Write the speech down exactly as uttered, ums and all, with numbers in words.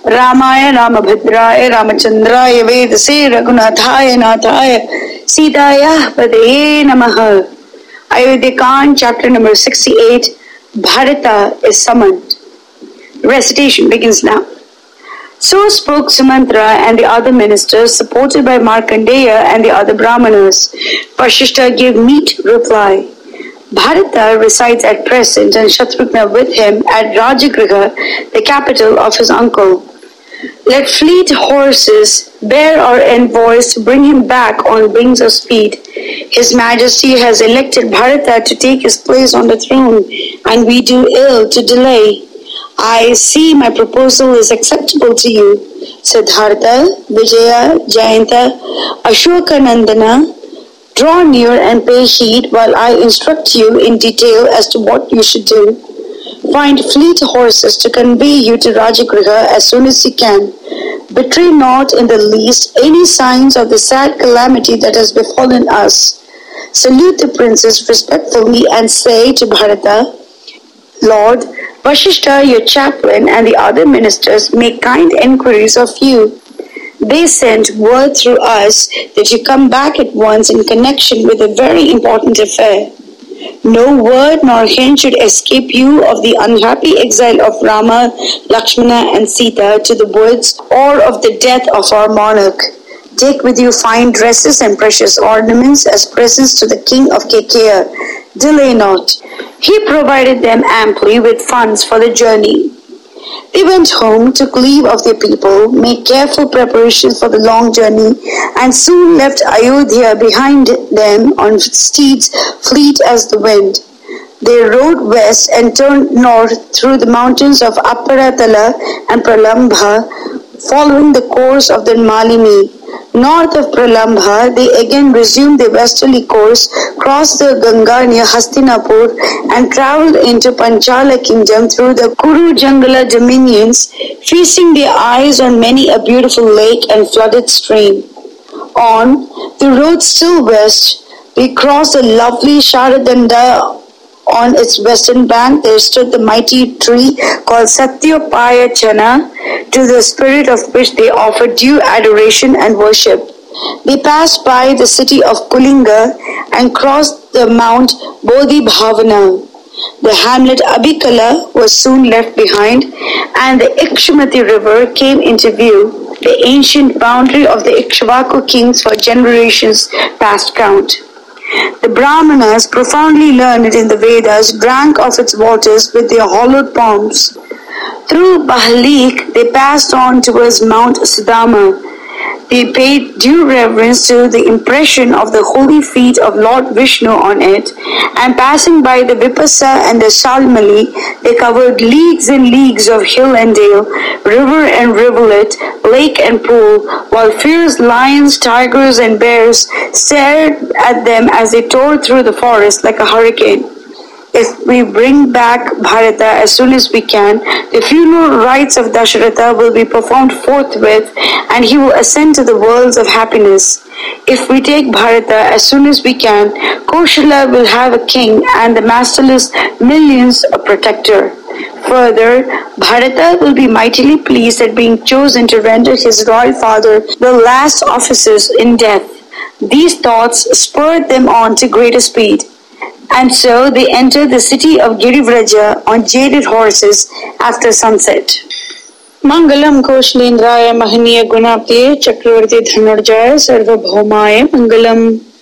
रामाय रामभद्राय रामचंद्राय वेदसे रघुनाथाय नाथाय सीतायाः पतये नमः. Ayodhya-Kand, chapter number sixty-eight. Bharata is summoned. Recitation begins now. So spoke Sumantra and the other ministers, supported by Markandeya and the other Brahmanas. Vasishtha gave meet reply. Bharata resides at present and Shatrughna with him at Rajagriha, the capital of his uncle. Let fleet horses bear our envoys to bring him back on wings of speed. His Majesty has elected Bharata to take his place on the throne, and we do ill to delay. I see my proposal is acceptable to you. Siddhartha, Vijaya, Jayanta, Ashoka Nandana, draw near and pay heed while I instruct you in detail as to what you should do. Find fleet horses to convey you to Rajagriha as soon as you can. Betray not in the least any signs of the sad calamity that has befallen us. Salute the princess respectfully and say to Bharata, Lord, Vasishtha, your chaplain, and the other ministers make kind enquiries of you. They sent word through us that you come back at once in connection with a very important affair. No word nor hint should escape you of the unhappy exile of Rama, Lakshmana and Sita to the woods or of the death of our monarch. Take with you fine dresses and precious ornaments as presents to the king of Kekea. Delay not. He provided them amply with funds for the journey. They went home, took leave of their people, made careful preparations for the long journey, and soon left Ayodhya behind them on steeds fleet as the wind. They rode west and turned north through the mountains of Aparatala and Pralambha, following the course of the Malini. North of Pralambha, they again resumed their westerly course, crossed the Ganga near Hastinapur, and travelled into Panchala kingdom through the Kuru Jangala dominions, feasting their eyes on many a beautiful lake and flooded stream. On the road still west, we crossed the lovely Sharadanda. On its western bank, there stood the mighty tree called Satyapaya Chana, to the spirit of which they offered due adoration and worship. They passed by the city of Kulinga and crossed the Mount Bodhi Bhavana. The hamlet Abhikala was soon left behind, and the Ikshmati river came into view, the ancient boundary of the Ikshvaku kings for generations past count. The Brahmanas, profoundly learned in the Vedas, drank of its waters with their hollowed palms. Through Bahalik, they passed on towards Mount Sudama. They paid due reverence to the impression of the holy feet of Lord Vishnu on it, and passing by the Vipasa and the Shalmali, they covered leagues and leagues of hill and dale, river and rivulet, lake and pool, while fierce lions, tigers, and bears stared at them as they tore through the forest like a hurricane. If we bring back Bharata as soon as we can, the funeral rites of Dasharatha will be performed forthwith, and he will ascend to the worlds of happiness. If we take Bharata as soon as we can, Koshala will have a king, and the masterless millions a protector. Further, Bharata will be mightily pleased at being chosen to render his royal father the last offices in death. These thoughts spurred them on to greater speed. And so they entered the city of Girivraja on jaded horses after sunset. Mangalam Koshalendraya Mahaniya Gunaptiye Chakravarti Dhanurjaya Sarvabhaumaya Mangalam.